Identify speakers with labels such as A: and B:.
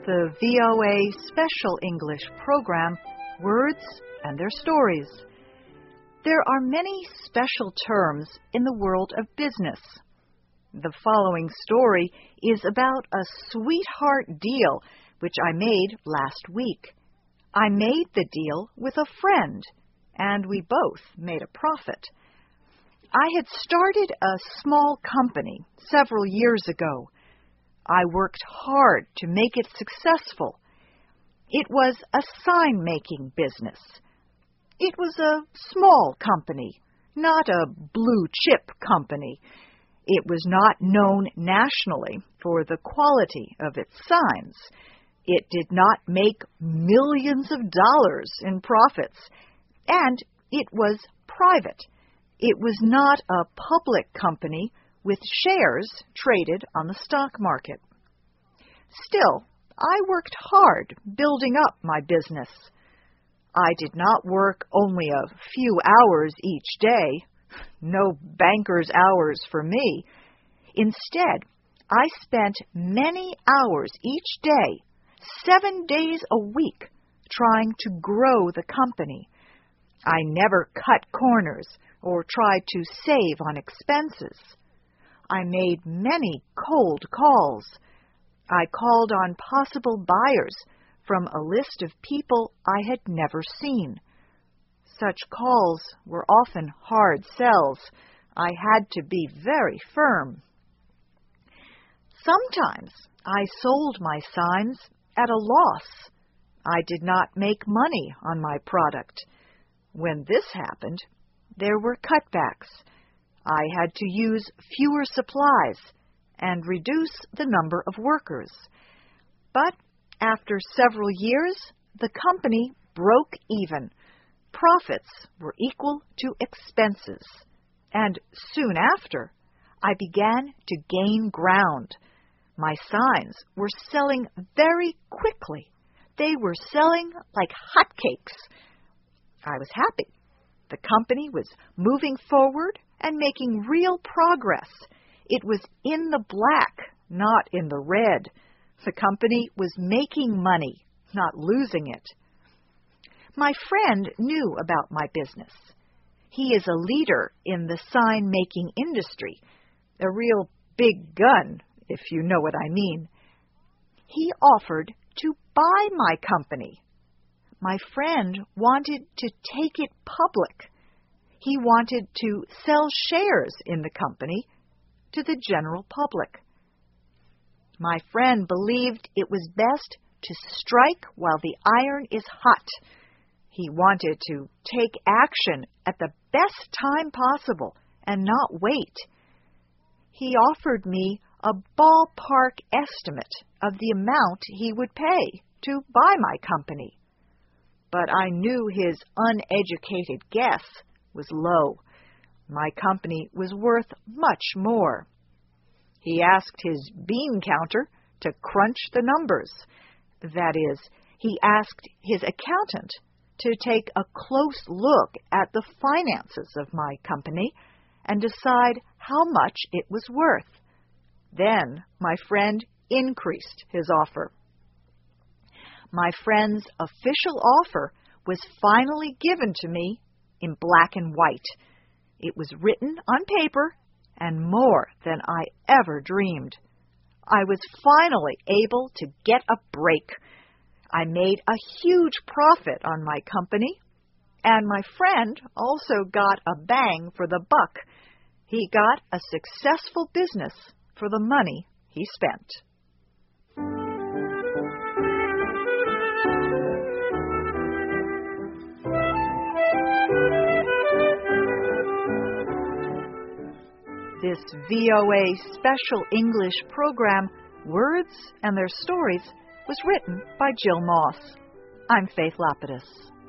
A: the VOA Special English program, Words and Their Stories. There are many special terms in the world of business. The following story is about a sweetheart deal which I made last week. I made the deal with a friend, and we both made a profit. I had started a small company several years ago. I worked hard to make it successful. It was a sign-making business. It was a small company, not a blue-chip company. It was not known nationally for the quality of its signs. It did not make millions of dollars in profits, and it was private. It was not a public company with shares traded on the stock market. Still, I worked hard building up my business. I did not work only a few hours each day, no banker's hours for me. Instead, I spent many hours each day, 7 days a week, trying to grow the company. I never cut corners or tried to save on expenses. I made many cold calls. I called on possible buyers from a list of people I had never seen. Such calls were often hard sells. I had to be very firm. Sometimes I sold my signs at a loss. I did not make money on my product. When this happened, there were cutbacks. I had to use fewer supplies and reduce the number of workers. But after several years, the company broke even. Profits were equal to expenses. And soon after, I began to gain ground. My signs were selling very quickly. They were selling like hotcakes. I was happy. The company was moving forward and making real progress. It was in the black, not in the red. The company was making money, not losing it. My friend knew about my business. He is a leader in the sign-making industry, a real big gun, if you know what I mean. He offered to buy my company. My friend wanted to take it public. He wanted to sell shares in the company to the general public. My friend believed it was best to strike while the iron is hot. He wanted to take action at the best time possible and not wait. He offered me a ballpark estimate of the amount he would pay to buy my company. But I knew his uneducated guess was low. My company was worth much more. He asked his bean counter to crunch the numbers. That is, he asked his accountant to take a close look at the finances of my company and decide how much it was worth. Then my friend increased his offer. My friend's official offer was finally given to me in black and white. It was written on paper and more than I ever dreamed. I was finally able to get a break. I made a huge profit on my company, and my friend also got a bang for the buck. He got a successful business for the money he spent. This VOA Special English program, Words and Their Stories, was written by Jill Moss. I'm Faith Lapidus.